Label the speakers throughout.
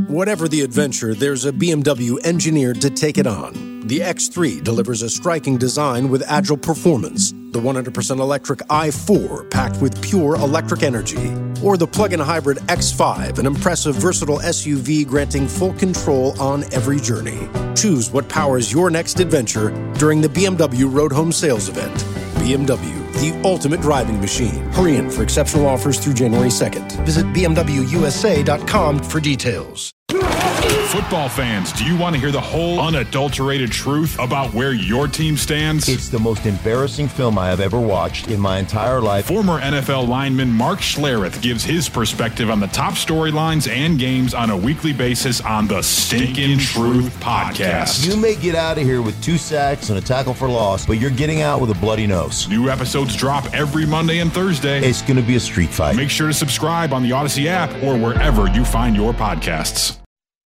Speaker 1: Whatever the adventure, there's a BMW engineered to take it on. The X3 delivers a striking design with agile performance. The 100% electric i4 packed with pure electric energy. Or the plug-in hybrid X5, an impressive, versatile SUV granting full control on every journey. Choose what powers your next adventure during the BMW Road Home Sales Event. BMW, the ultimate driving machine. Hurry in for exceptional offers through January 2nd. Visit bmwusa.com for details.
Speaker 2: Football fans, do you want to hear the whole unadulterated truth about where your team stands?
Speaker 3: It's the most embarrassing film I have ever watched in my entire life.
Speaker 2: Former NFL lineman Mark Schlereth gives his perspective on the top storylines and games on a weekly basis on the Stinkin' Truth Podcast.
Speaker 3: You may get out of here with 2 sacks and a tackle for loss, but you're getting out with a bloody nose.
Speaker 2: New episodes drop every Monday and Thursday.
Speaker 3: It's going to be a street fight.
Speaker 2: Make sure to subscribe on the Odyssey app or wherever you find your podcasts.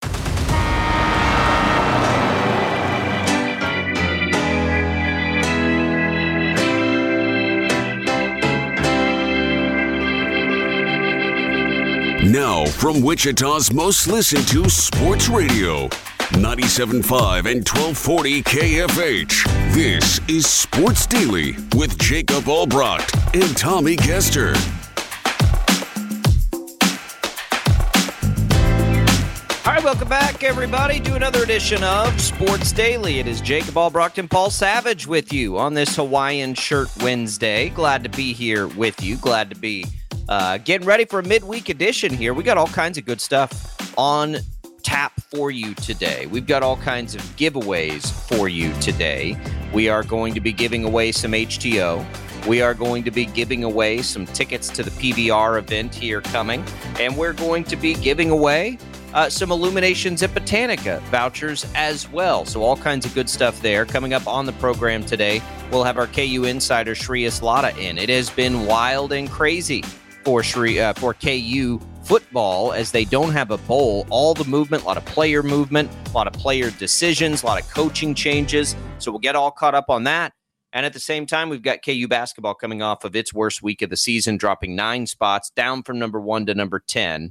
Speaker 4: Now, from Wichita's most listened to sports radio, 97.5 and 1240 KFH. This is Sports Daily with Jacob Albrocht and Tommy Kester.
Speaker 5: All right, welcome back, everybody, to another edition of Sports Daily. It is Jacob Albrocht and Paul Savage with you on this Hawaiian Shirt Wednesday. Glad to be here with you. Glad to be getting ready for a midweek edition here. We got all kinds of good stuff on tap for you today. We've got all kinds of giveaways for you today. We are going to be giving away some HTO. We are going to be giving away some tickets to the PBR event here coming. And we're going to be giving away some Illuminations at Botanica vouchers as well. So all kinds of good stuff there. Coming up on the program today, we'll have our KU insider Shreyas Laddha in. It has been wild and crazy for KU football as they don't have a bowl. All the movement, a lot of player movement, a lot of player decisions, a lot of coaching changes. So we'll get all caught up on that. And at the same time, we've got KU basketball coming off of its worst week of the season, dropping 9 spots, down from number 1 to number 10.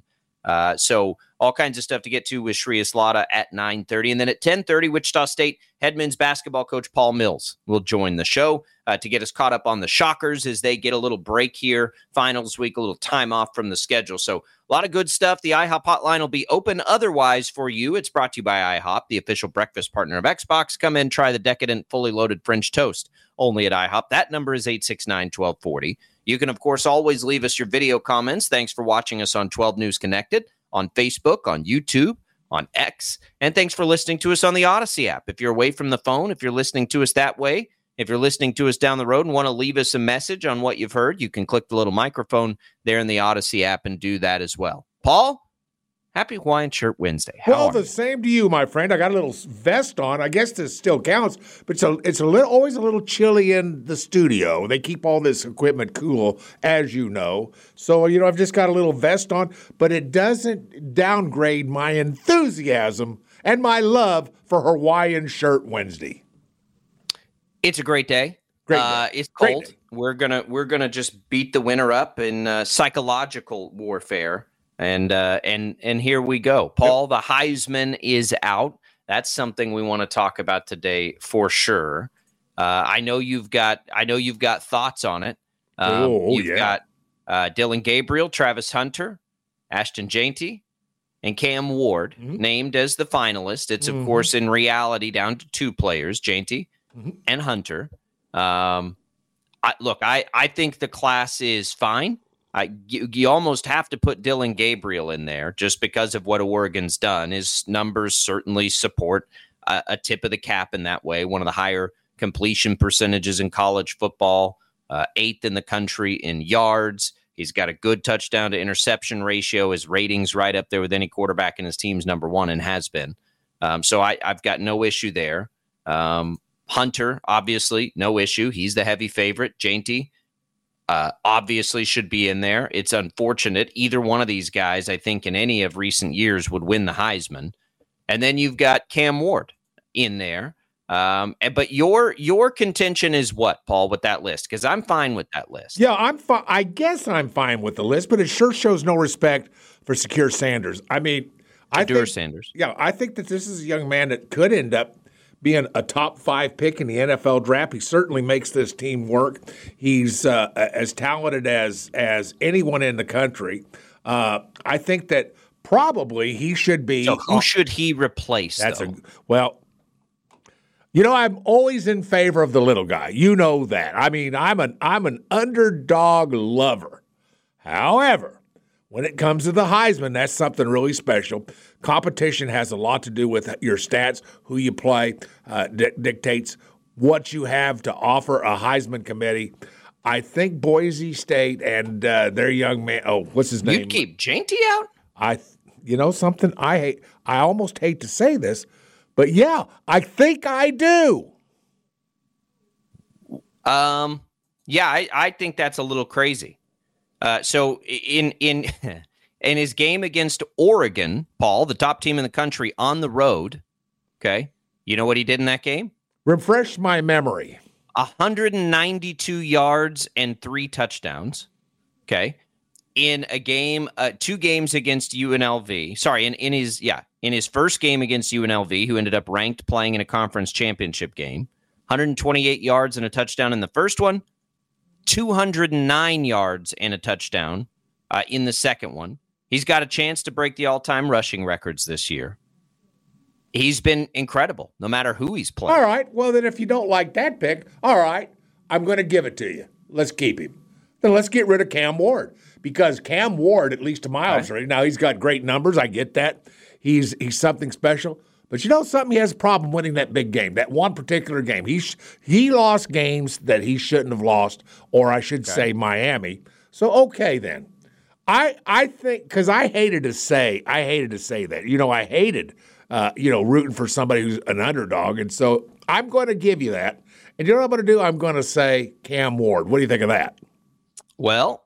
Speaker 5: So all kinds of stuff to get to with Shreyas Laddha at 9:30. And then at 10:30, Wichita State head men's basketball coach Paul Mills will join the show to get us caught up on the Shockers as they get a little break here. Finals week, a little time off from the schedule. So a lot of good stuff. The IHOP hotline will be open otherwise for you. It's brought to you by IHOP, the official breakfast partner of Xbox. Come in, try the decadent, fully loaded French toast only at IHOP. That number is 869-1240. You can, of course, always leave us your video comments. Thanks for watching us on 12 News Connected, on Facebook, on YouTube, on X. And thanks for listening to us on the Odyssey app. If you're away from the phone, if you're listening to us that way, if you're listening to us down the road and want to leave us a message on what you've heard, you can click the little microphone there in the Odyssey app and do that as well. Paul, happy Hawaiian Shirt Wednesday.
Speaker 6: Well, the same to you, my friend. I got a little vest on. I guess this still counts, but it's always a little chilly in the studio. They keep all this equipment cool, as you know. So, I've just got a little vest on, but it doesn't downgrade my enthusiasm and my love for Hawaiian Shirt Wednesday.
Speaker 5: It's a great day.
Speaker 6: Great day.
Speaker 5: It's cold.
Speaker 6: Great day.
Speaker 5: We're gonna just beat the winter up in psychological warfare. And here we go. Paul, the Heisman is out. That's something we want to talk about today for sure. I know you've got thoughts on it. You've got Dillon Gabriel, Travis Hunter, Ashton Jeanty, and Cam Ward named as the finalists. It's, of course, in reality down to 2 players, Jeanty and Hunter. I think the class is fine. You almost have to put Dillon Gabriel in there just because of what Oregon's done. His numbers certainly support a tip of the cap in that way. One of the higher completion percentages in college football, 8th in the country in yards. He's got a good touchdown to interception ratio. His rating's right up there with any quarterback, and his team's number 1 and has been. So I've got no issue there. Hunter, obviously, no issue. He's the heavy favorite. Jeanty, obviously should be in there. It's unfortunate. Either one of these guys, I think, in any of recent years would win the Heisman. And then you've got Cam Ward in there. But your contention is what, Paul, with that list? Because I'm fine with that list.
Speaker 6: Yeah, I guess I'm fine with the list, but it sure shows no respect for Secure Sanders. I mean,
Speaker 5: Shedeur Sanders.
Speaker 6: Yeah, I think that this is a young man that could end up being a top 5 pick in the NFL draft. He certainly makes this team work. He's as talented as anyone in the country. I think that probably he should be.
Speaker 5: So who should he replace?
Speaker 6: I'm always in favor of the little guy. You know that. I mean, I'm an underdog lover. However, when it comes to the Heisman, that's something really special. Competition has a lot to do with your stats, who you play, dictates what you have to offer a Heisman committee. I think Boise State and their young man, what's his name?
Speaker 5: You'd keep Janty out?
Speaker 6: Something I hate. I almost hate to say this, but yeah, I think I do.
Speaker 5: I think that's a little crazy. So in his game against Oregon, Paul, the top team in the country on the road, okay, you know what he did in that game?
Speaker 6: Refresh my memory.
Speaker 5: 192 yards and 3 touchdowns, okay, in a game, 2 games against UNLV. Sorry, in his first game against UNLV, who ended up ranked playing in a conference championship game. 128 yards and a touchdown in the first one, 209 yards and a touchdown in the second one. He's got a chance to break the all-time rushing records this year. He's been incredible, no matter who he's playing.
Speaker 6: All right. Well, then if you don't like that pick, all right, I'm going to give it to you. Let's keep him. Then let's get rid of Cam Ward, because Cam Ward, at least to my observation, now he's got great numbers. I get that. He's something special. But you know something? He has a problem winning that big game, that one particular game. He lost games that he shouldn't have lost, or I should say Miami. So, okay, then. I think, because I hated to say that. I hated rooting for somebody who's an underdog. And so I'm going to give you that. And you know what I'm going to do? I'm going to say Cam Ward. What do you think of that?
Speaker 5: Well,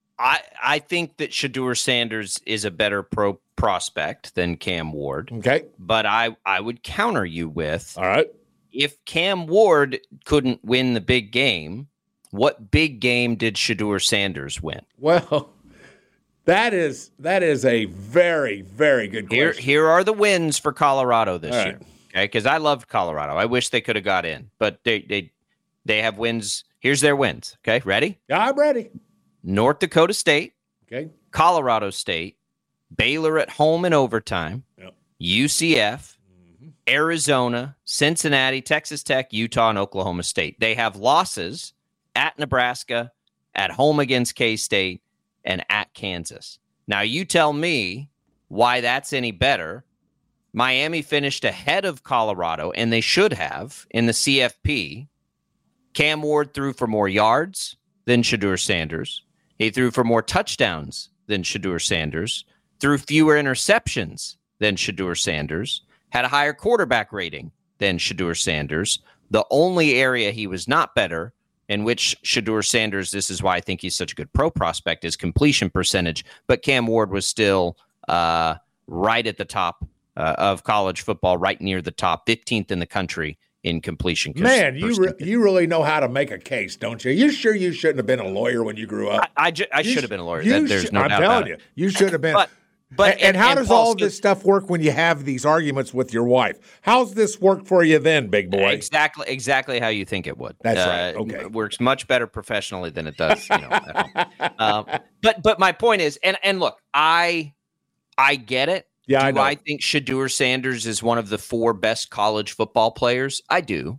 Speaker 5: I think that Shedeur Sanders is a better prospect than Cam Ward.
Speaker 6: Okay.
Speaker 5: But I would counter you with,
Speaker 6: all right,
Speaker 5: if Cam Ward couldn't win the big game, what big game did Shedeur Sanders win?
Speaker 6: Well, that is a very, very good question.
Speaker 5: Here are the wins for Colorado this year. Okay, because I loved Colorado. I wish they could have got in, but they have wins. Here's their wins. Okay, ready?
Speaker 6: Yeah, I'm ready.
Speaker 5: North Dakota State.
Speaker 6: Okay.
Speaker 5: Colorado State. Baylor at home in overtime.
Speaker 6: Yep.
Speaker 5: UCF. Arizona, Cincinnati, Texas Tech, Utah, and Oklahoma State. They have losses at Nebraska, at home against K-State, and at Kansas. Now, you tell me why that's any better. Miami finished ahead of Colorado, and they should have, in the CFP. Cam Ward threw for more yards than Shedeur Sanders. He threw for more touchdowns than Shedeur Sanders. Threw fewer interceptions than Shedeur Sanders. Had a higher quarterback rating than Shedeur Sanders. The only area he was not better, in which Shedeur Sanders, this is why I think he's such a good pro prospect, is completion percentage. But Cam Ward was still right at the top of college football, right near the top, 15th in the country in completion.
Speaker 6: Man, you really know how to make a case, don't you? You sure you shouldn't have been a lawyer when you grew up?
Speaker 5: I should have been a lawyer. There's no doubt about it.
Speaker 6: I'm telling you, you should have been. But how does all this stuff work when you have these arguments with your wife? How's this work for you then, big boy?
Speaker 5: Exactly how you think it would.
Speaker 6: That's right. Okay,
Speaker 5: it works much better professionally than it does. At home. But my point is, and look, I get it.
Speaker 6: Yeah, I know.
Speaker 5: I think Shedeur Sanders is one of the 4 best college football players. I do.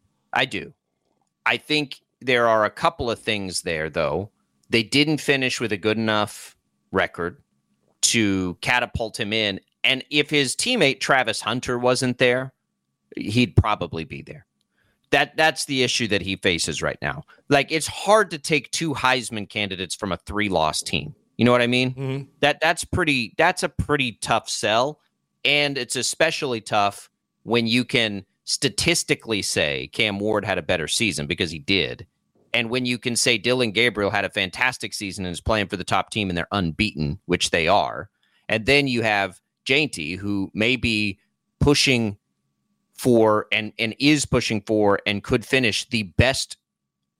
Speaker 5: I think there are a couple of things there, though. They didn't finish with a good enough record to catapult him in. And if his teammate Travis Hunter wasn't there, he'd probably be there. That's the issue that he faces right now. Like, it's hard to take 2 Heisman candidates from a 3-loss team. You know what I mean?
Speaker 6: Mm-hmm.
Speaker 5: That's a pretty tough sell. And it's especially tough when you can statistically say Cam Ward had a better season, because he did. And when you can say Dylan Gabriel had a fantastic season and is playing for the top team and they're unbeaten, which they are. And then you have Janty, who may be pushing for and is pushing for and could finish the best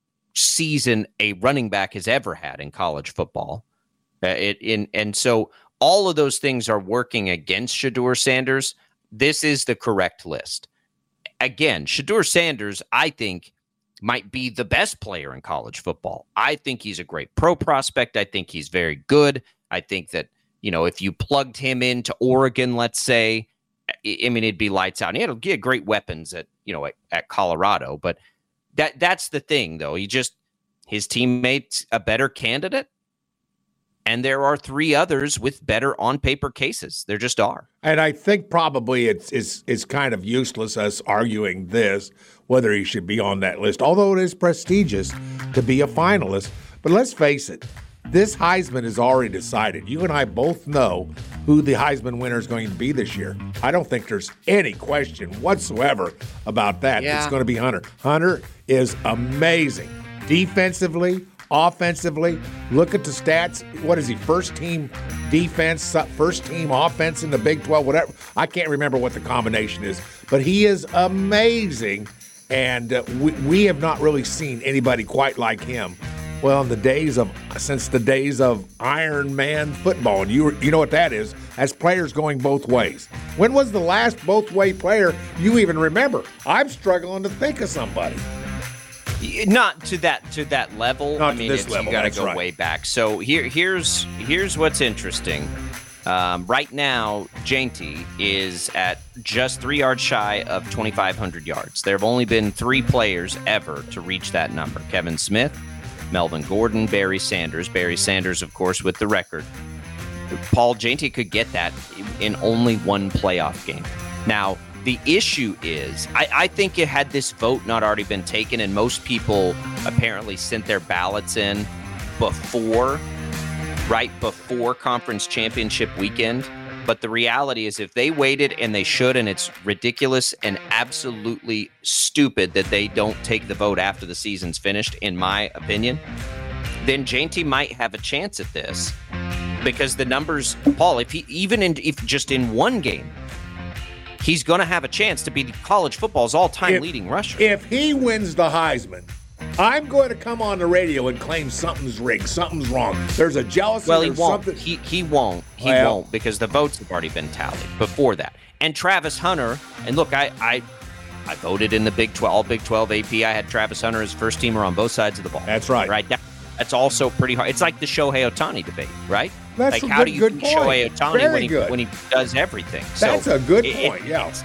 Speaker 5: season a running back has ever had in college football. And so all of those things are working against Shedeur Sanders, this is the correct list. Again, Shedeur Sanders, I think, might be the best player in college football. I think he's a great pro prospect. I think he's very good. I think that, if you plugged him into Oregon, let's say, it'd be lights out. And he had great weapons at Colorado. But that's the thing, though. His teammate's a better candidate. And there are 3 others with better on-paper cases. There just are.
Speaker 6: And I think probably it's kind of useless us arguing this, whether he should be on that list, although it is prestigious to be a finalist. But let's face it, this Heisman is already decided. You and I both know who the Heisman winner is going to be this year. I don't think there's any question whatsoever about that.
Speaker 5: Yeah.
Speaker 6: It's going to be Hunter. Hunter is amazing. Defensively, offensively, look at the stats. What is he? First team defense, first team offense in the Big 12, whatever. I can't remember what the combination is, but he is amazing. And we have not really seen anybody quite like him. Well, since the days of Iron Man football, and you know what that is, as players going both ways. When was the last both-way player you even remember? I'm struggling to think of somebody.
Speaker 5: Not to that level.
Speaker 6: Not to this level.
Speaker 5: You got to go way back. So here's what's interesting. Right now, Jainty is at just 3 yards shy of 2,500 yards. There have only been 3 players ever to reach that number: Kevin Smith, Melvin Gordon, Barry Sanders. Barry Sanders, of course, with the record. Paul, Jainty could get that in only 1 playoff game. Now, the issue is, I think had this vote not already been taken, and most people apparently sent their ballots in before conference championship weekend. But the reality is, if they waited, and they should, and it's ridiculous and absolutely stupid that they don't take the vote after the season's finished, in my opinion, then Jainty might have a chance at this, because the numbers, Paul, if just in 1 game, he's going to have a chance to be college football's all-time leading rusher.
Speaker 6: If he wins the Heisman, I'm going to come on the radio and claim something's rigged, something's wrong. There's a jealousy.
Speaker 5: Well, he won't.
Speaker 6: Something.
Speaker 5: He won't. He won't, because the votes have already been tallied before that. And Travis Hunter, and look, I voted in the Big 12, all Big 12 AP. I had Travis Hunter as first teamer on both sides of the ball.
Speaker 6: That's right.
Speaker 5: Right. That's also pretty hard. It's like the Shohei Ohtani debate, right?
Speaker 6: That's
Speaker 5: how do you beat Shohei Ohtani
Speaker 6: when
Speaker 5: he does everything?
Speaker 6: That's a good point.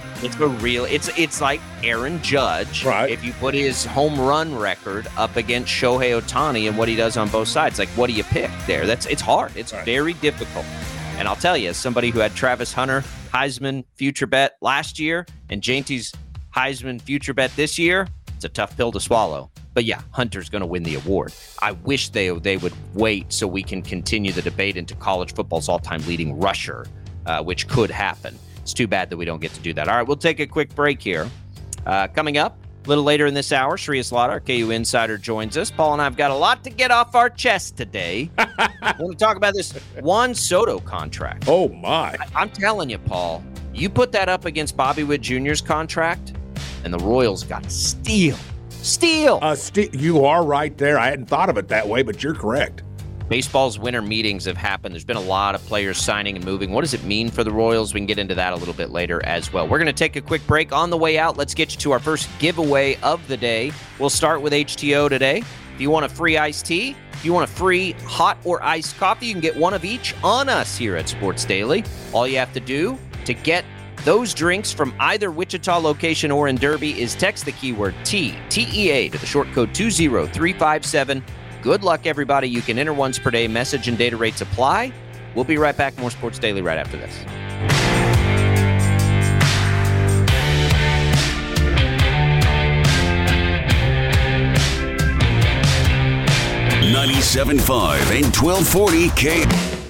Speaker 5: It's like Aaron Judge.
Speaker 6: Right.
Speaker 5: If you put his home run record up against Shohei Ohtani and what he does on both sides, like, what do you pick there? It's hard. It's very difficult. And I'll tell you, as somebody who had Travis Hunter Heisman future bet last year and Jainty's Heisman future bet this year, it's a tough pill to swallow. But yeah, Hunter's going to win the award. I wish they would wait so we can continue the debate into college football's all-time leading rusher, which could happen. It's too bad that we don't get to do that. All right, we'll take a quick break here. Coming up a little later in this hour, Shreyas Lotta, our KU Insider, joins us. Paul and I have got a lot to get off our chest today. I want to talk about this Juan Soto contract.
Speaker 6: Oh, my.
Speaker 5: I'm telling you, Paul, you put that up against Bobby Witt Jr.'s contract, and the Royals got steal. You are right there. I hadn't thought of it that way, but you're correct. Baseball's winter meetings have happened. There's been a lot of players signing and moving. What does it mean for the Royals? We can get into that a little bit later as well. We're going to take a quick break. On the way out, let's get you to our first giveaway of the day. We'll start with HTO today. If you want a free iced tea, if you want a free hot or iced coffee, you can get one of each on us here at Sports Daily. All you have to do to get those drinks from either Wichita location or in Derby is text the keyword TEA to the short code 20357. Good luck, everybody. You can enter once per day. Message and data rates apply. We'll be right back. More Sports Daily right after this.
Speaker 4: .97.5 and 1240 K.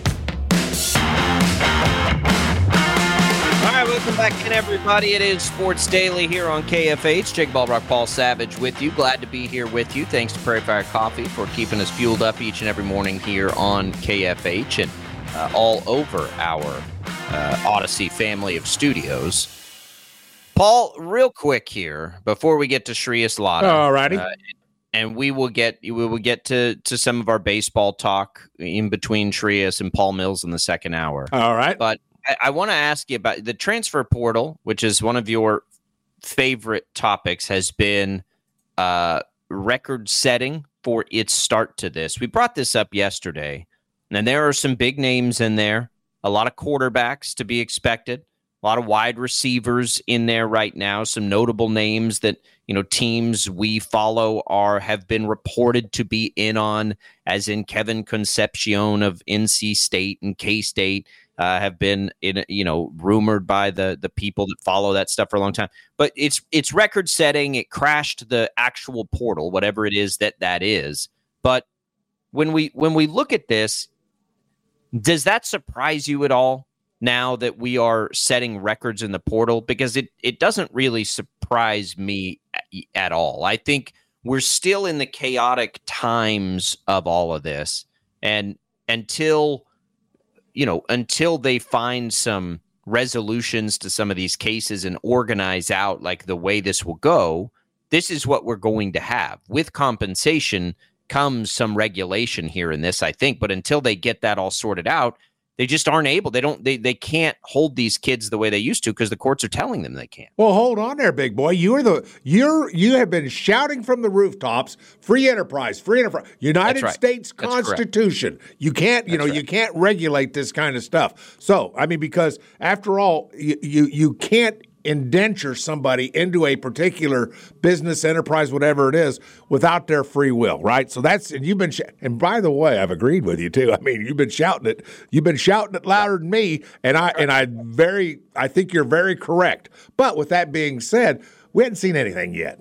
Speaker 5: Welcome back in, everybody. It is Sports Daily here on KFH. Jake Ballbrock, Paul Savage with you. Glad to be here with you. Thanks to Prairie Fire Coffee for keeping us fueled up each and every morning here on KFH and all over our Odyssey family of studios. Paul, real quick here, before we get to Shreyas Lotta.
Speaker 6: All righty.
Speaker 5: And we will get to some of our baseball talk in between Trias and Paul Mills in the second hour.
Speaker 6: All right.
Speaker 5: But I want to ask you about the transfer portal, which is one of your favorite topics, has been record setting for its start to this. We brought this up yesterday, and there are some big names in there, a lot of quarterbacks to be expected, a lot of wide receivers in there right now, some notable names that, teams we follow have been reported to be in on, as in Kevin Concepcion of NC State and K-State have been rumored by the people that follow that stuff for a long time. But it's record setting. It crashed the actual portal, whatever it is that is. But when we look at this, does that surprise you at all now that we are setting records in the portal? Because it doesn't really surprise me at all. I think we're still in the chaotic times of all of this. And until they find some resolutions to some of these cases and organize out like the way this will go, this is what we're going to have. With compensation comes some regulation here in this, I think. But until they get that all sorted out, they just aren't able. They can't hold these kids the way they used to because the courts are telling them they can't.
Speaker 6: Well, hold on there, big boy. You have been shouting from the rooftops, free enterprise, United States Constitution. You can't, you can't regulate this kind of stuff. So, because after all, you can't indenture somebody into a particular business enterprise, whatever it is, without their free will, right? So and by the way, I've agreed with you too. You've been shouting it louder than me, and I think you're very correct. But with that being said, we haven't seen anything yet.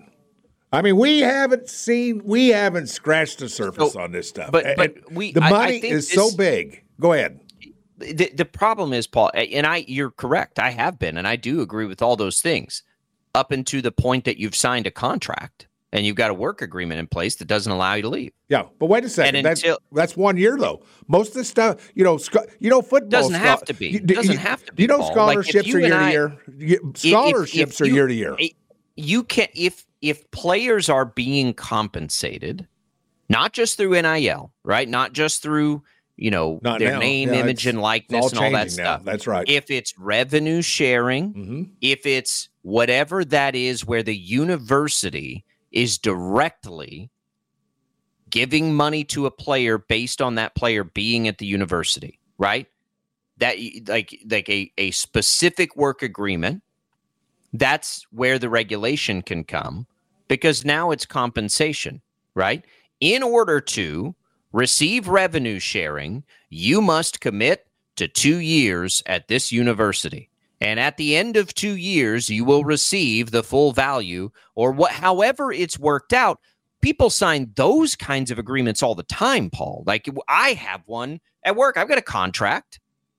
Speaker 6: We haven't scratched the surface on this stuff.
Speaker 5: But
Speaker 6: the money is so big. Go ahead.
Speaker 5: The problem is, Paul, and you're correct. I have been, and I do agree with all those things up until the point that you've signed a contract and you've got a work agreement in place that doesn't allow you to leave.
Speaker 6: Yeah, but wait a second. That's 1 year though. Most of the stuff, football
Speaker 5: doesn't have to be. Doesn't have to be.
Speaker 6: Scholarships are year to year. Scholarships are year to year.
Speaker 5: You can if players are being compensated, not just through NIL, right? Not just through their name, image, and likeness and all that stuff.
Speaker 6: That's right.
Speaker 5: If it's revenue sharing, if it's whatever that is where the university is directly giving money to a player based on that player being at the university, right? That like a specific work agreement, that's where the regulation can come because now it's compensation, right? In order to receive revenue sharing, you must commit to 2 years at this university. And at the end of 2 years, you will receive the full value or however it's worked out. People sign those kinds of agreements all the time, Paul. Like I have one at work. I've got a contract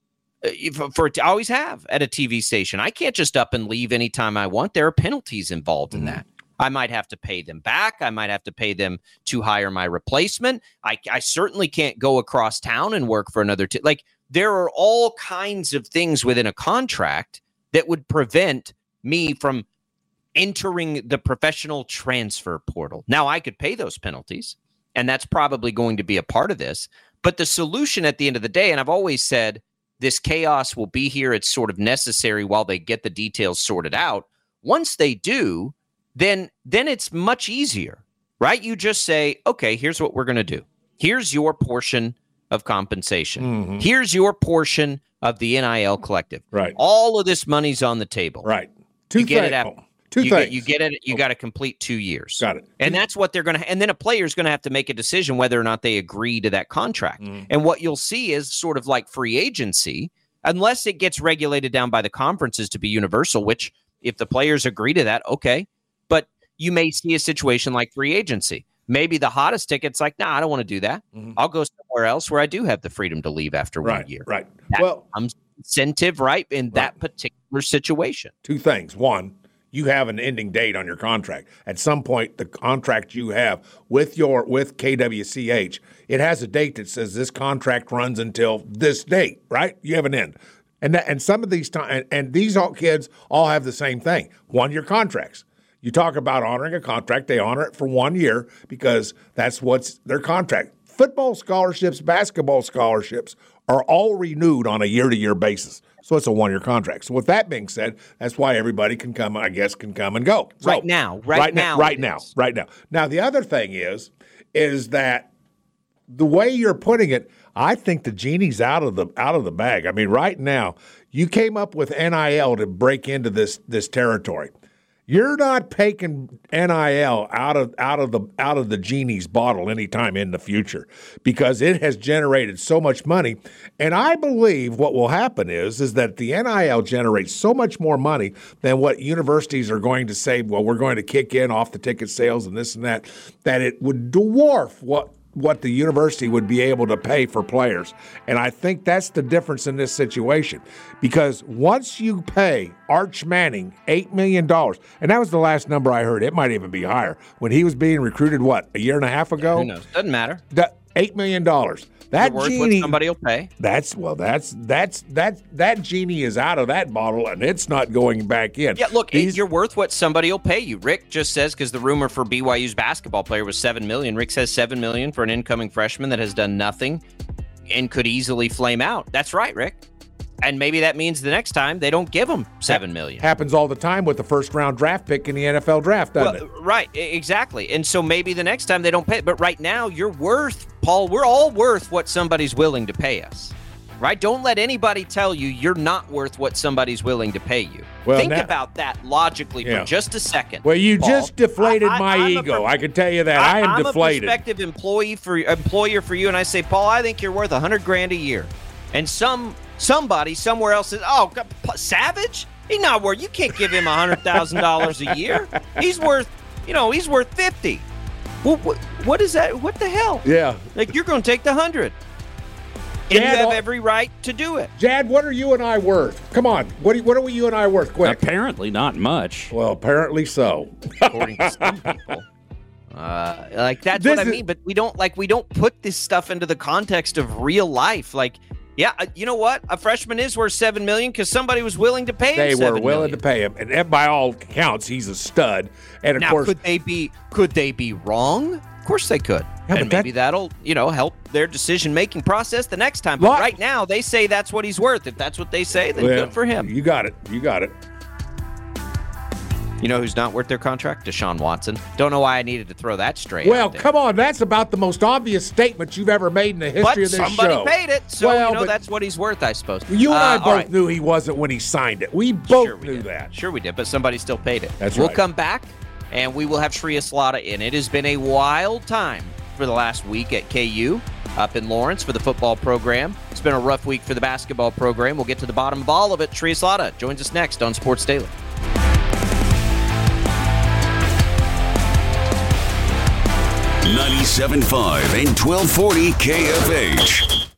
Speaker 5: I always have at a TV station. I can't just up and leave anytime I want. There are penalties involved in that. I might have to pay them back. I might have to pay them to hire my replacement. I certainly can't go across town and work for another. There are all kinds of things within a contract that would prevent me from entering the professional transfer portal. Now, I could pay those penalties, and that's probably going to be a part of this. But the solution at the end of the day, and I've always said this chaos will be here. It's sort of necessary while they get the details sorted out. Once they do, then it's much easier, right? You just say, okay, here's what we're going to do. Here's your portion of compensation. Here's your portion of the NIL collective.
Speaker 6: Right.
Speaker 5: All of this money's on the table.
Speaker 6: Right.
Speaker 5: You get it.
Speaker 6: You
Speaker 5: get it. You got to complete 2 years.
Speaker 6: Got it.
Speaker 5: And that's what they're going to. And then a player's going to have to make a decision whether or not they agree to that contract. And what you'll see is sort of like free agency, unless it gets regulated down by the conferences to be universal. Which, if the players agree to that, okay. But you may see a situation like free agency. Maybe the hottest ticket's like, nah, I don't want to do that. I'll go somewhere else where I do have the freedom to leave after 1 year.
Speaker 6: Right.
Speaker 5: That becomes incentive, right, in that particular situation.
Speaker 6: Two things. One, you have an ending date on your contract. At some point, the contract you have with KWCH, it has a date that says this contract runs until this date, right? You have an end. And some of these and these kids all have the same thing. 1 year contracts. You talk about honoring a contract. They honor it for 1 year because that's what's their contract. Football scholarships, basketball scholarships are all renewed on a year-to-year basis. So it's a 1-year contract. So with that being said, that's why everybody can come and go. So,
Speaker 5: right now.
Speaker 6: Now, the other thing is that the way you're putting it, I think the genie's out of the bag. I mean, right now, you came up with NIL to break into this territory. You're not taking NIL out of the genie's bottle anytime in the future because it has generated so much money. And I believe what will happen is that the NIL generates so much more money than what universities are going to say, well, we're going to kick in off the ticket sales and this and that it would dwarf what the university would be able to pay for players. And I think that's the difference in this situation. Because once you pay Arch Manning $8 million, and that was the last number I heard, it might even be higher, when he was being recruited, a year and a half ago?
Speaker 5: Who knows? Doesn't matter.
Speaker 6: $8 million. That
Speaker 5: worth
Speaker 6: genie,
Speaker 5: what somebody will pay.
Speaker 6: That genie is out of that bottle and it's not going back in.
Speaker 5: Yeah, look, you're worth what somebody will pay you. Rick just says because the rumor for BYU's basketball player was $7 million. Rick says $7 million for an incoming freshman that has done nothing and could easily flame out. That's right, Rick. And maybe that means the next time they don't give him $7 million.
Speaker 6: Happens all the time with the first-round draft pick in the NFL draft, doesn't it?
Speaker 5: Right, exactly. And so maybe the next time they don't pay. But right now, you're worth, Paul, we're all worth what somebody's willing to pay us. Right? Don't let anybody tell you you're not worth what somebody's willing to pay you.
Speaker 6: Well,
Speaker 5: Think about that logically for just a second.
Speaker 6: Well, you
Speaker 5: Paul.
Speaker 6: just deflated my ego. I can tell you that. I am deflated.
Speaker 5: I'm a prospective employer for you, and I say, Paul, I think you're worth $100,000 a year. And somebody somewhere else says, oh, Savage? He's not worth, you can't give him $100,000 a year. He's worth $50,000. Well, what is that? What the hell?
Speaker 6: Yeah.
Speaker 5: Like, you're going to take the 100. And you have every right to do it.
Speaker 6: Jad, what are you and I worth? Come on. What are you and I worth? Quick.
Speaker 7: Apparently not much.
Speaker 6: Well, apparently so.
Speaker 5: According to some people. That's what I mean. But we don't put this stuff into the context of real life. Like, yeah, you know what? A freshman is worth $7 million because somebody was willing to pay him.
Speaker 6: They were willing to pay him, and by all accounts, he's a stud. And of course,
Speaker 5: could they be wrong? Of course they could. Yeah, and maybe that'll help their decision-making process the next time. But right now, they say that's what he's worth. If that's what they say, then good for him.
Speaker 6: You got it.
Speaker 5: You know who's not worth their contract? Deshaun Watson. Don't know why I needed to throw that straight
Speaker 6: Well,
Speaker 5: out there.
Speaker 6: Come on. That's about the most obvious statement you've ever made in the history of this show.
Speaker 5: But somebody paid it, so that's what he's worth, I suppose.
Speaker 6: You and I both knew he wasn't when he signed it. We both knew that.
Speaker 5: Sure we did, but somebody still paid it.
Speaker 6: That's right.
Speaker 5: We'll come back, and we will have Shreya Slada in. It has been a wild time for the last week at KU up in Lawrence for the football program. It's been a rough week for the basketball program. We'll get to the bottom of all of it. Shreya Slada joins us next on Sports Daily.
Speaker 4: 97.5 and 1240 KFH.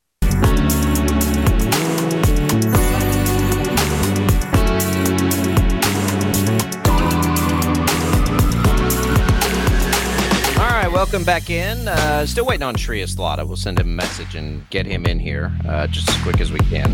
Speaker 5: All right, welcome back in. Still waiting on Shreya Slada. We'll send him a message and get him in here just as quick as we can.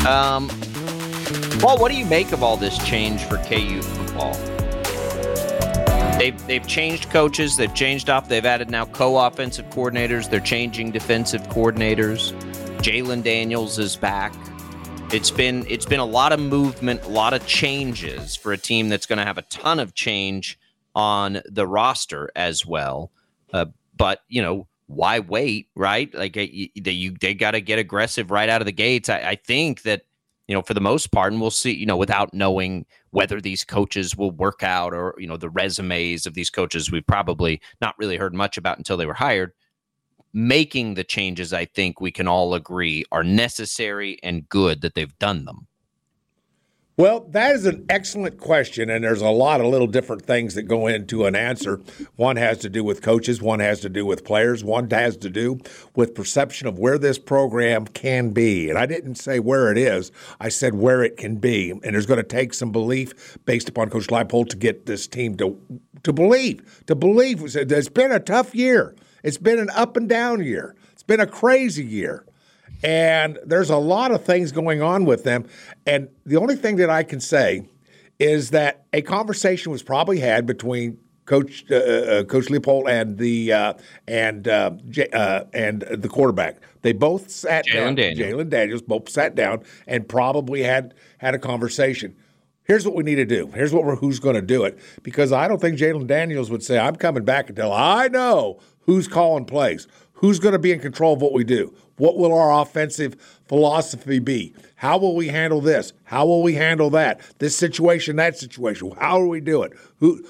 Speaker 5: Paul, what do you make of all this change for KU football? They've changed coaches. They've changed up. They've added now co-offensive coordinators. They're changing defensive coordinators. Jalen Daniels is back. It's been a lot of movement, a lot of changes for a team that's going to have a ton of change on the roster as well. But why wait, right? Like they got to get aggressive right out of the gates. I think that for the most part, and we'll see, without knowing whether these coaches will work out or, the resumes of these coaches we've probably not really heard much about until they were hired. Making the changes, I think we can all agree, are necessary and good that they've done them.
Speaker 6: Well, that is an excellent question, and there's a lot of little different things that go into an answer. One has to do with coaches, one has to do with players, one has to do with perception of where this program can be. And I didn't say where it is, I said where it can be. And there's going to take some belief based upon Coach Leipold to get this team to believe. It's been a tough year. It's been an up and down year. It's been a crazy year. And there's a lot of things going on with them. And the only thing that I can say is that a conversation was probably had between Coach Leopold and the quarterback. They both sat down. Jalen Daniels both sat down and probably had a conversation. Here's what we need to do. Here's who's going to do it, because I don't think Jalen Daniels would say, "I'm coming back until I know who's calling plays, who's going to be in control of what we do. What will our offensive philosophy be? How will we handle this? How will we handle that? This situation, that situation. How do we do it?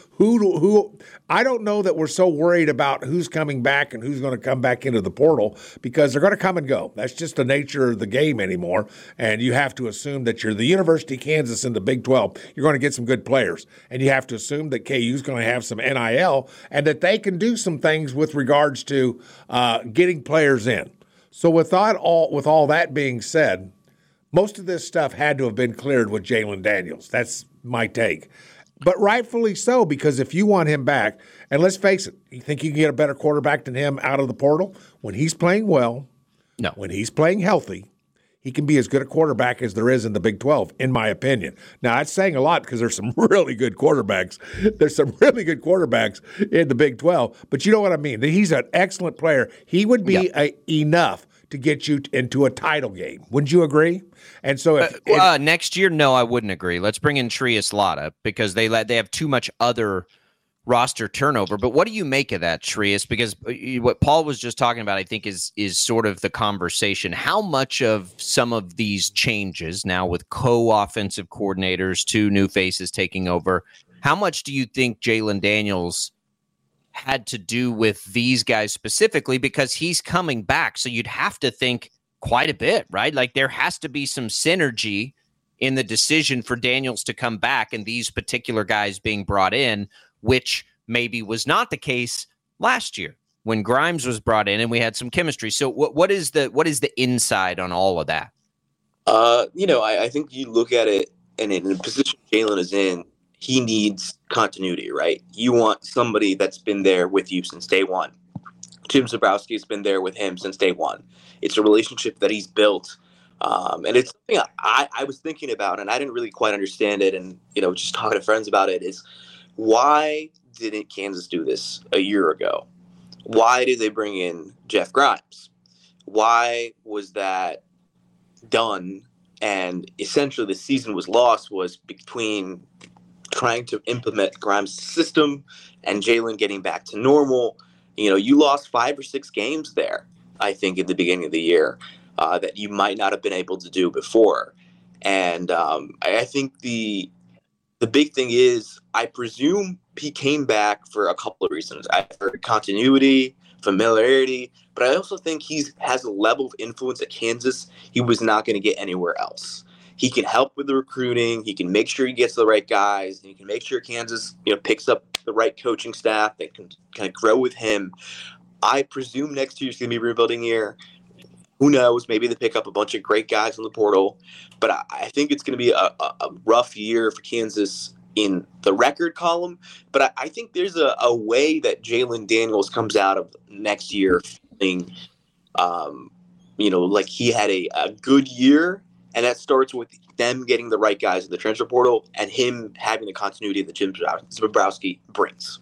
Speaker 6: Who? I don't know that we're so worried about who's coming back and who's going to come back into the portal, because they're going to come and go. That's just the nature of the game anymore. And you have to assume that you're the University of Kansas in the Big 12. You're going to get some good players. And you have to assume that KU's going to have some NIL and that they can do some things with regards to getting players in. So with all that being said, most of this stuff had to have been cleared with Jalen Daniels. That's my take. But rightfully so, because if you want him back, and let's face it, you think you can get a better quarterback than him out of the portal? When he's playing well,
Speaker 5: no.
Speaker 6: When he's playing healthy, he can be as good a quarterback as there is in the Big 12, in my opinion. Now, that's saying a lot because there's some really good quarterbacks. There's some really good quarterbacks in the Big 12, but you know what I mean. He's an excellent player. He would be enough to get you into a title game. Wouldn't you agree? And so if
Speaker 5: next year, no, I wouldn't agree. Let's bring in Trias Latta because they have too much other roster turnover. But what do you make of that, Trias? Because what Paul was just talking about, I think, is sort of the conversation. How much of some of these changes now with co-offensive coordinators, 2 new faces taking over, how much do you think Jalen Daniels had to do with these guys specifically, because he's coming back? So you'd have to think quite a bit, right? Like there has to be some synergy in the decision for Daniels to come back and these particular guys being brought in, which maybe was not the case last year when Grimes was brought in and we had some chemistry. So what is the inside on all of that?
Speaker 7: I think you look at it, and in the position Jalen is in, he needs continuity, right? You want somebody that's been there with you since day one. Jim Zebrowski has been there with him since day one. It's a relationship that he's built. And it's something I was thinking about, and I didn't really quite understand it. And, just talking to friends about it is, why didn't Kansas do this a year ago? Why did they bring in Jeff Grimes? Why was that done? And essentially the season was lost was between trying to implement Grimes' system and Jalen getting back to normal. You lost 5 or 6 games there, I think, at the beginning of the year that you might not have been able to do before. And I think the big thing is, I presume he came back for a couple of reasons. I've heard continuity, familiarity, but I also think he has a level of influence at Kansas he was not going to get anywhere else. He can help with the recruiting. He can make sure he gets the right guys. And he can make sure Kansas, picks up the right coaching staff that can kind of grow with him. I presume next year is going to be a rebuilding year. Who knows? Maybe they pick up a bunch of great guys in the portal. But I think it's going to be a rough year for Kansas in the record column. But I think there's a way that Jalen Daniels comes out of next year feeling, like he had a good year. And that starts with them getting the right guys in the transfer portal and him having the continuity that Jim Zebrowski brings.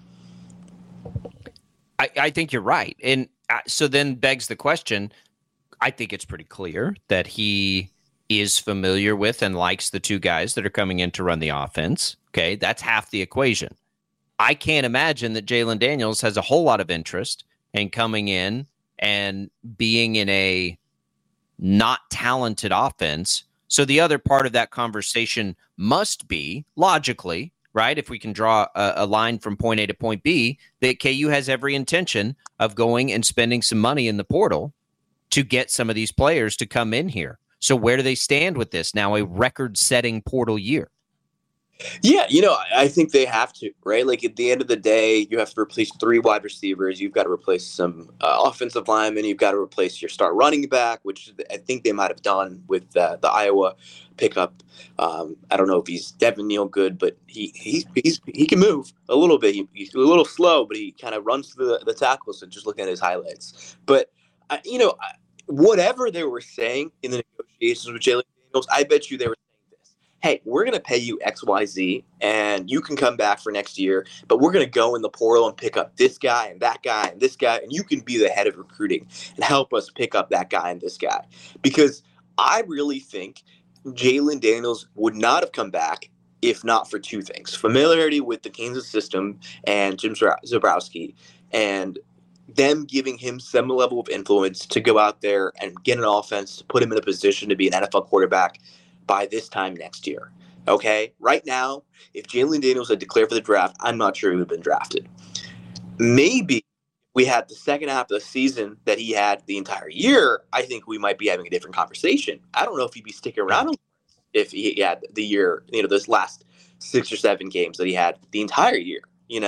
Speaker 5: I think you're right. And so then begs the question, I think it's pretty clear that he is familiar with and likes the 2 guys that are coming in to run the offense. Okay, that's half the equation. I can't imagine that Jalen Daniels has a whole lot of interest in coming in and being in a not talented offense. So the other part of that conversation must be, logically, right, if we can draw a line from point A to point B, that KU has every intention of going and spending some money in the portal to get some of these players to come in here. So where do they stand with this now, a record-setting portal year?
Speaker 7: Yeah, I think they have to, right? Like at the end of the day, you have to replace 3 wide receivers. You've got to replace some offensive linemen. You've got to replace your star running back, which I think they might have done with the Iowa pickup. I don't know if he's Devin Neal good, but he can move a little bit. He's a little slow, but he kind of runs through the tackles. So just looking at his highlights. But, whatever they were saying in the negotiations with Jalen Daniels, I bet you they were saying this. hey, we're going to pay you XYZ and you can come back for next year, but we're going to go in the portal and pick up this guy and that guy and this guy, and you can be the head of recruiting and help us pick up that guy and this guy. Because I really think Jalon Daniels would not have come back if not for two things: familiarity with the Kansas system and Jim Zebrowski, and them giving him some level of influence to go out there and get an offense to put him in a position to be an NFL quarterback by this time next year. Okay? Right now, if Jalon Daniels had declared for the draft, I'm not sure he would have been drafted. Maybe we had the second half of the season that he had the entire year, I think we might be having a different conversation. I don't know if he'd be sticking around if he had the year, this last 6 or 7 games that he had the entire year,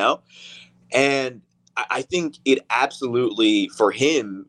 Speaker 7: And I think it absolutely, for him,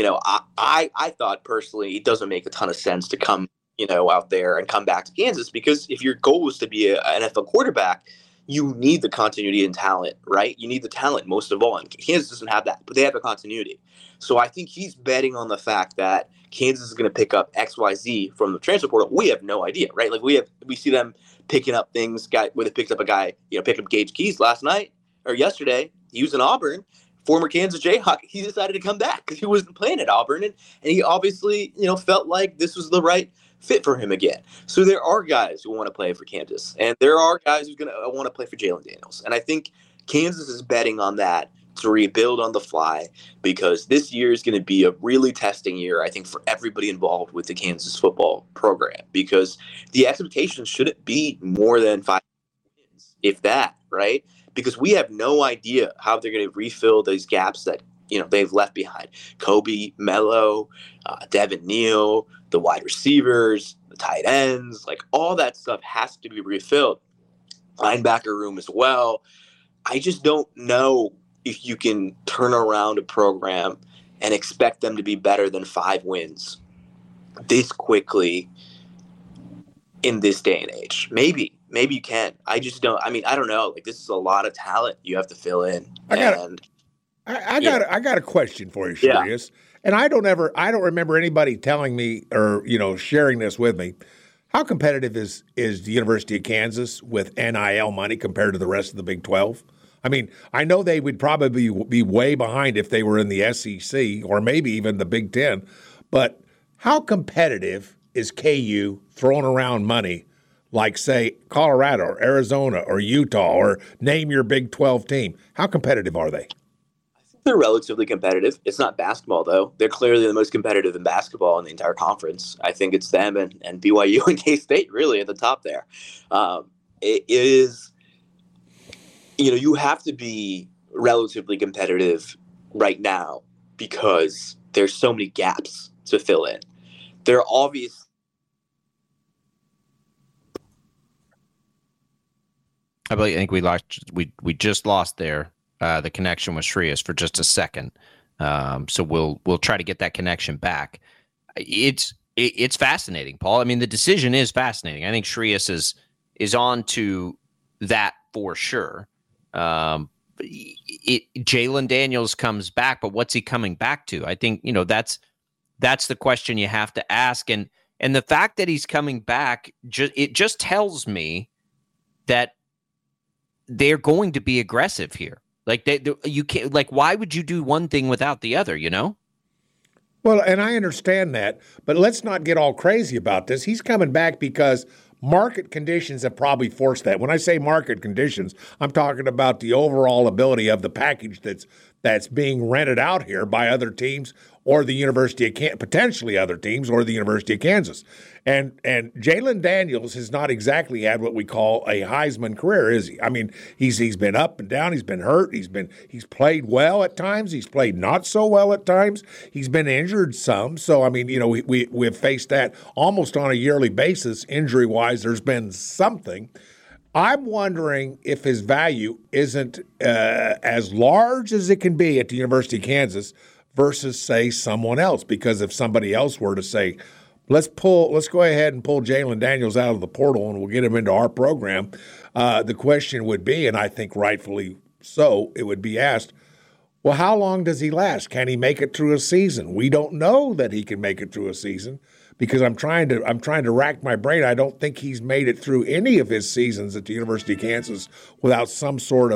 Speaker 7: I thought personally it doesn't make a ton of sense to come, out there and come back to Kansas, because if your goal was to be an NFL quarterback, you need the continuity and talent, right? You need the talent most of all. And Kansas doesn't have that, but they have the continuity. So I think he's betting on the fact that Kansas is going to pick up XYZ from the transfer portal. We have no idea, right? Like we see them picking up things. Where they picked up a guy, picked up Gage Keys last night or yesterday. He was in Auburn, former Kansas Jayhawk. He decided to come back because he wasn't playing at Auburn, and he obviously felt like this was the right fit for him again. So there are guys who want to play for Kansas, and there are guys who's going to want to play for Jalon Daniels. And I think Kansas is betting on that to rebuild on the fly, because this year is going to be a really testing year, I think, for everybody involved with the Kansas football program, because the expectations shouldn't be more than 5 wins, if that, right? Because we have no idea how they're going to refill those gaps that they've left behind. Kobe, Mello, Devin Neal, the wide receivers, the tight ends, like all that stuff has to be refilled. Linebacker room as well. I just don't know if you can turn around a program and expect them to be better than 5 wins this quickly in this day and age. Maybe you can. I just don't. I mean, I don't know. Like, this is a lot of talent you have to fill in. I
Speaker 6: got a question for you, Sharius. Yeah. And I don't remember anybody telling me or sharing this with me. How competitive is the University of Kansas with NIL money compared to the rest of the Big 12? I mean, I know they would probably be way behind if they were in the SEC or maybe even the Big 10. But how competitive is KU throwing around money like, say, Colorado or Arizona or Utah, or name your Big 12 team? How competitive are they?
Speaker 7: They're relatively competitive. It's not basketball, though. They're clearly the most competitive in basketball in the entire conference. I think it's them and BYU and K-State really at the top there. It is, you have to be relatively competitive right now because there's so many gaps to fill in. There are obvious.
Speaker 5: I think we just lost there. The connection with Sharius for just a second. So we'll try to get that connection back. It's fascinating, Paul. I mean, the decision is fascinating. I think Sharius is on to that for sure. Jalon Daniels comes back, but what's he coming back to? I think, that's the question you have to ask. And the fact that he's coming back, it just tells me that they're going to be aggressive here. Like you can't. Like, why would you do one thing without the other?
Speaker 6: Well, and I understand that, but let's not get all crazy about this. He's coming back because market conditions have probably forced that. When I say market conditions, I'm talking about the overall ability of the package that's being rented out here by other teams or the University of Kansas, potentially other teams or the University of Kansas. And Jalon Daniels has not exactly had what we call a Heisman career, is he? I mean, he's been up and down. He's been hurt. He's played well at times. He's played not so well at times. He's been injured some. So, I mean, we've faced that almost on a yearly basis. Injury-wise, there's been something. I'm wondering if his value isn't as large as it can be at the University of Kansas versus, say, someone else. Because if somebody else were to say, let's go ahead and pull Jalon Daniels out of the portal and we'll get him into our program, the question would be, and I think rightfully so, it would be asked, well, how long does he last? Can he make it through a season? We don't know that he can make it through a season because I'm trying to rack my brain. I don't think he's made it through any of his seasons at the University of Kansas without some sort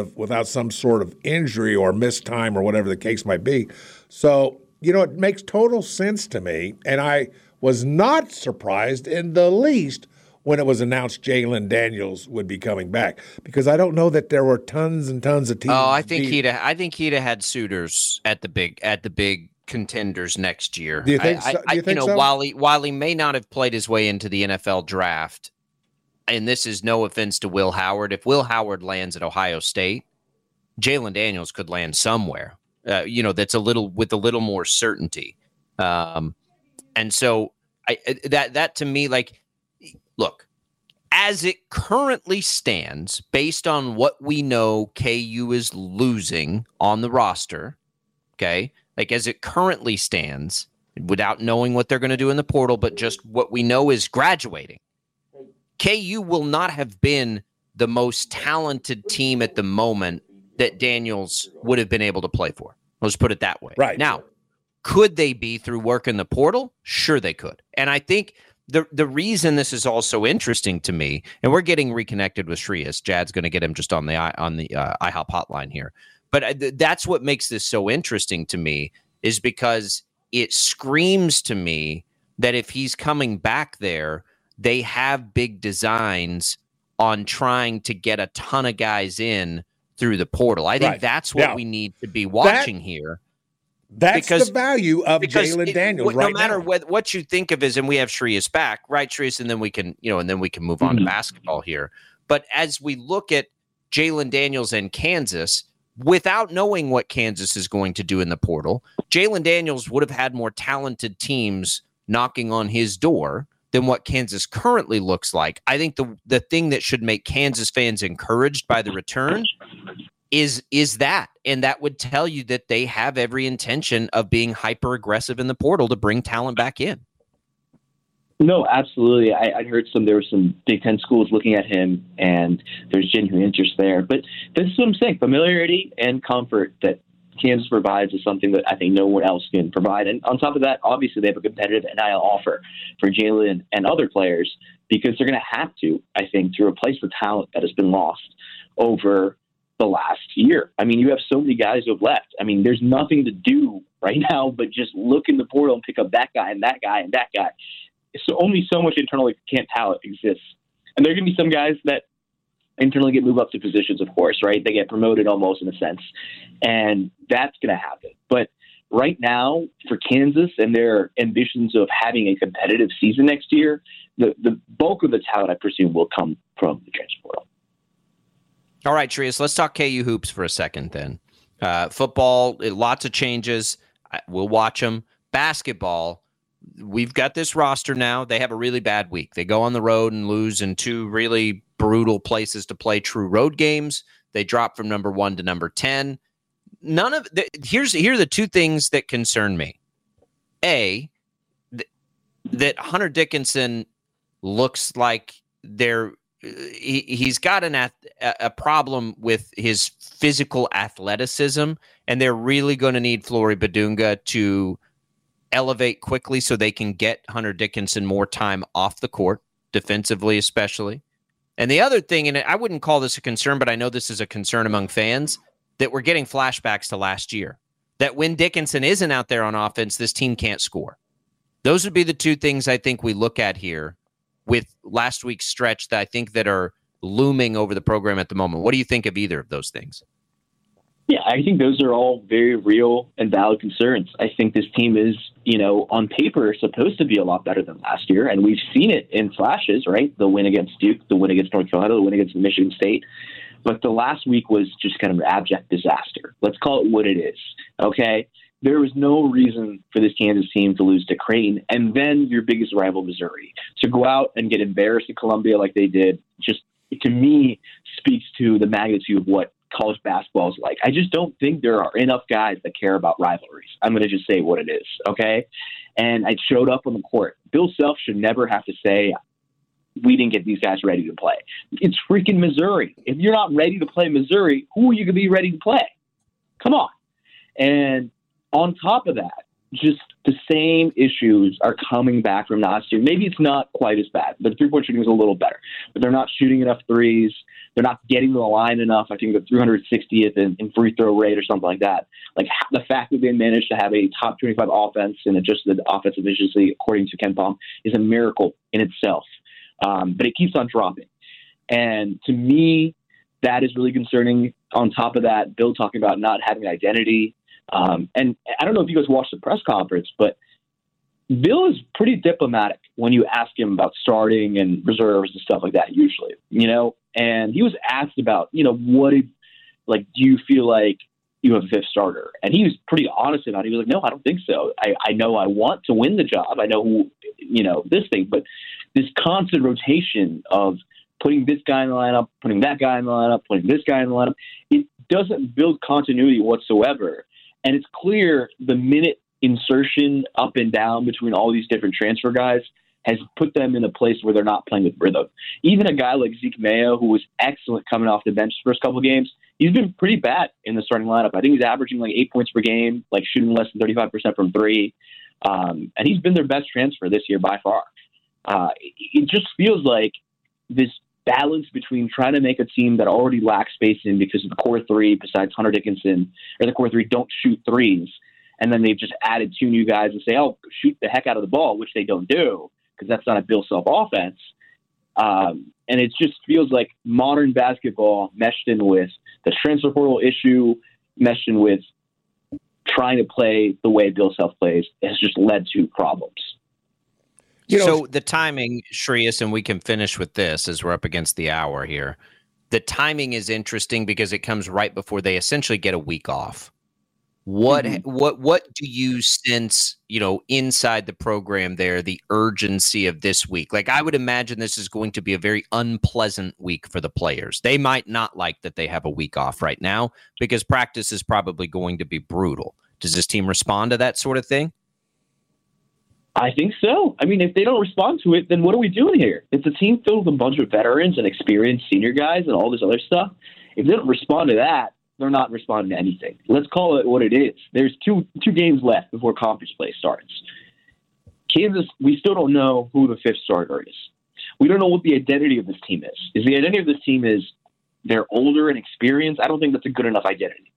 Speaker 6: of injury or missed time or whatever the case might be. So, it makes total sense to me, and I was not surprised in the least when it was announced Jalen Daniels would be coming back, because I don't know that there were tons and tons of teams.
Speaker 5: Oh, I think he'd have had suitors at the big contenders next year.
Speaker 6: Do you think so?
Speaker 5: While he may not have played his way into the NFL draft, and this is no offense to Will Howard, if Will Howard lands at Ohio State, Jalen Daniels could land somewhere. That's with a little more certainty. And so that to me, like, look, as it currently stands, based on what we know KU is losing on the roster, okay, like as it currently stands, without knowing what they're going to do in the portal, but just what we know is graduating, KU will not have been the most talented team at the moment that Daniels would have been able to play for. Let's put it that way.
Speaker 6: Right.
Speaker 5: Now, could they be through work in the portal? Sure they could. And I think the reason this is also interesting to me, and we're getting reconnected with Shreyas. Jad's going to get him just on the IHOP hotline here. But that's what makes this so interesting to me, is because it screams to me that if he's coming back there, they have big designs on trying to get a ton of guys in through the portal. I think that's what we need to be watching here.
Speaker 6: That's the value of Jalen Daniels right now.
Speaker 5: No matter what you think of and we have Shreyas back, right, Shreyas, and then we can, move on to basketball here. But as we look at Jalen Daniels and Kansas, without knowing what Kansas is going to do in the portal, Jalen Daniels would have had more talented teams knocking on his door than what Kansas currently looks like. I think the thing that should make Kansas fans encouraged by the return is that, and that would tell you that they have every intention of being hyper aggressive in the portal to bring talent back in.
Speaker 8: No, absolutely. I'd heard there were some Big Ten schools looking at him, and there's genuine interest there. But this is what I'm saying: familiarity and comfort that Kansas provides is something that I think no one else can provide. And on top of that, obviously they have a competitive NIL offer for Jalen and other players, because they're going to have to, I think, to replace the talent that has been lost over the last year. I mean, you have so many guys who have left. I mean, there's nothing to do right now but just look in the portal and pick up that guy and that guy and that guy. So only so much internal talent exists. And there are going to be some guys that internally get moved up to positions, of course, right? They get promoted almost in a sense. And that's going to happen. But right now, for Kansas and their ambitions of having a competitive season next year, the bulk of the talent, I presume, will come from the transfer portal.
Speaker 5: All right, Shreyas, let's talk KU hoops for a second then. Football, lots of changes. We'll watch them. Basketball, we've got this roster now. They have a really bad week. They go on the road and lose in two really brutal places to play true road games. They drop from number 1 to number 10. Here are the two things that concern me. A, that Hunter Dickinson looks like he's got a problem with his physical athleticism, and they're really going to need Flory Badunga to elevate quickly so they can get Hunter Dickinson more time off the court, defensively especially. And the other thing, and I wouldn't call this a concern, but I know this is a concern among fans, that we're getting flashbacks to last year, that when Dickinson isn't out there on offense, this team can't score. Those would be the two things I think we look at here with last week's stretch that I think that are looming over the program at the moment. What do you think of either of those things?
Speaker 8: Yeah, I think those are all very real and valid concerns. I think this team is, on paper, supposed to be a lot better than last year, and we've seen it in flashes, right? The win against Duke, the win against North Carolina, the win against Michigan State. But the last week was just kind of an abject disaster. Let's call it what it is, okay? There was no reason for this Kansas team to lose to Creighton, and then your biggest rival, Missouri. To go out and get embarrassed at Columbia like they did, just, to me, speaks to the magnitude of what college basketball is like. I just don't think there are enough guys that care about rivalries. I'm going to just say what it is, okay? And I showed up on the court. Bill Self should never have to say, we didn't get these guys ready to play. It's freaking Missouri. If you're not ready to play Missouri, who are you going to be ready to play? Come on. And on top of that, just the same issues are coming back from last year. Maybe it's not quite as bad. The three-point shooting is a little better, but they're not shooting enough threes. They're not getting to the line enough. I think the 360th in free throw rate or something like that. Like the fact that they managed to have a top 25 offense and adjusted offensive efficiency, according to KenPom, is a miracle in itself. But it keeps on dropping. And to me, that is really concerning. On top of that, Bill talking about not having an identity. And I don't know if you guys watched the press conference, but Bill is pretty diplomatic when you ask him about starting and reserves and stuff like that, usually, and he was asked about, do you feel like you have a fifth starter? And he was pretty honest about it. He was like, no, I don't think so. I know I want to win the job. I know who, this thing, but this constant rotation of putting this guy in the lineup, putting that guy in the lineup, putting this guy in the lineup, it doesn't build continuity whatsoever. And it's clear the minute insertion up and down between all these different transfer guys has put them in a place where they're not playing with rhythm. Even a guy like Zeke Mayo, who was excellent coming off the bench the first couple of games, he's been pretty bad in the starting lineup. I think he's averaging like 8 points per game, like shooting less than 35% from three. And he's been their best transfer this year by far. It just feels like this balance between trying to make a team that already lacks spacing because of the core three, besides Hunter Dickinson, or the core three don't shoot threes. And then they've just added two new guys and say, oh, shoot the heck out of the ball, which they don't do because that's not a Bill Self offense. And it just feels like modern basketball meshed in with the transfer portal issue, meshed in with trying to play the way Bill Self plays, has just led to problems.
Speaker 5: So the timing, Shreyas, and we can finish with this as we're up against the hour here. The timing is interesting because it comes right before they essentially get a week off. What do you sense, inside the program there, the urgency of this week? Like, I would imagine this is going to be a very unpleasant week for the players. They might not like that they have a week off right now because practice is probably going to be brutal. Does this team respond to that sort of thing?
Speaker 8: I think so. I mean, if they don't respond to it, then what are we doing here? It's a team filled with a bunch of veterans and experienced senior guys and all this other stuff. If they don't respond to that, they're not responding to anything. Let's call it what it is. There's two games left before conference play starts. Kansas, we still don't know who the fifth starter is. We don't know what the identity of this team is. Is the identity of this team is they're older and experienced? I don't think that's a good enough identity.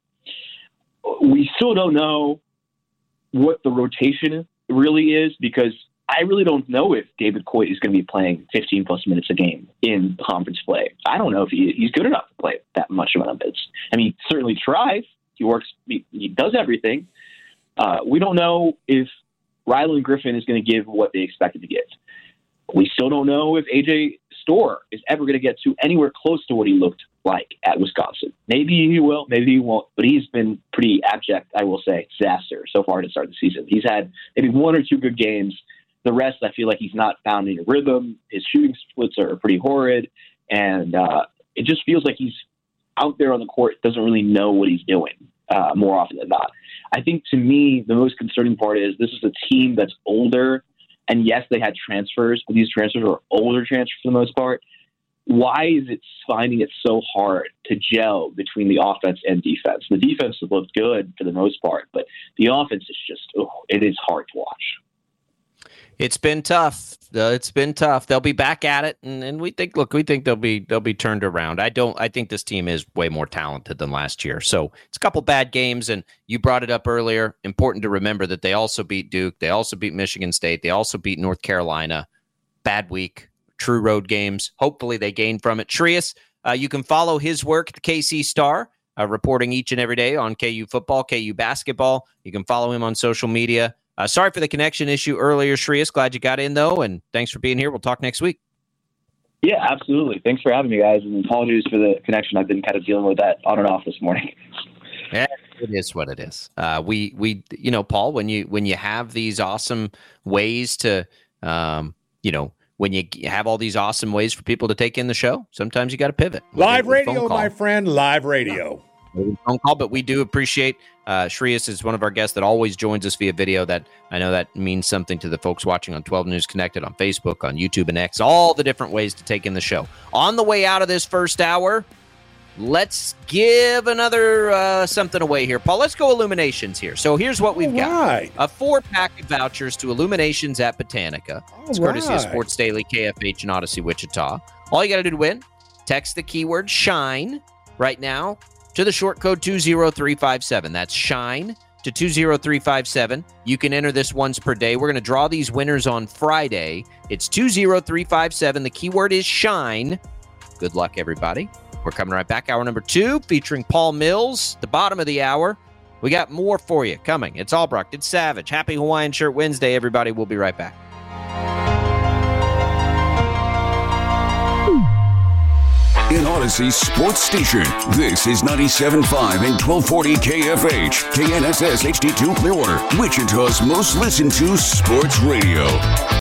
Speaker 8: We still don't know what the rotation really is because I really don't know if David Coit is going to be playing 15 plus minutes a game in conference play. I don't know if he's good enough to play that much amount of minutes. I mean, he certainly tries. He works. He does everything. We don't know if Rylan Griffin is going to give what they expected to give. We still don't know if AJ Storr is ever going to get to anywhere close to what he looked like at Wisconsin. Maybe he will, maybe he won't, but he's been pretty abject, I will say, disaster so far to start the season. He's had maybe one or two good games. The rest, I feel like he's not found any rhythm. His shooting splits are pretty horrid, and it just feels like he's out there on the court, doesn't really know what he's doing more often than not. I think, to me, the most concerning part is this is a team that's older, and yes, they had transfers, but these transfers are older transfers for the most part. Why is it finding it so hard to gel between the offense and defense? The defense has looked good for the most part, but the offense is just, it is hard to watch.
Speaker 5: It's been tough. They'll be back at it, and we think they'll be turned around. I think this team is way more talented than last year. So it's a couple bad games, and you brought it up earlier. Important to remember that they also beat Duke, they also beat Michigan State, they also beat North Carolina. Bad week, true road games. Hopefully they gain from it. Shreyas, you can follow his work at KC Star, reporting each and every day on KU football, KU basketball. You can follow him on social media. Sorry for the connection issue earlier, Shreyas. Glad you got in, though, and thanks for being here. We'll talk next week.
Speaker 8: Yeah, absolutely. Thanks for having me, guys, and apologies for the connection. I've been kind of dealing with that on and off this morning.
Speaker 5: Yeah, it is what it is. We Paul, when you have these awesome ways to, when you have all these awesome ways for people to take in the show, sometimes you got to pivot.
Speaker 6: Live radio, my friend, live radio.
Speaker 5: Phone call, but we do appreciate Shreyas is one of our guests that always joins us via video. That I know that means something to the folks watching on 12 News Connected, on Facebook, on YouTube and X, all the different ways to take in the show. On the way out of this first hour, let's give another something away here. Paul, let's go Illuminations here. So here's what we've got. A 4-pack of vouchers to Illuminations at Botanica. It's courtesy of Sports Daily, KFH, and Odyssey Wichita. All you got to do to win, text the keyword SHINE right now to the short code 20357. That's SHINE to 20357. You can enter this once per day. We're going to draw these winners on Friday. It's 20357. The keyword is SHINE. Good luck, everybody. We're coming right back. Hour number 2 featuring Paul Mills. The bottom of the hour. We got more for you coming. It's Albrecht. It's Savage. Happy Hawaiian Shirt Wednesday, everybody. We'll be right back.
Speaker 4: In Odyssey Sports Station, this is 97.5 and 1240 KFH, KNSS HD2 Clearwater, Wichita's most listened to sports radio.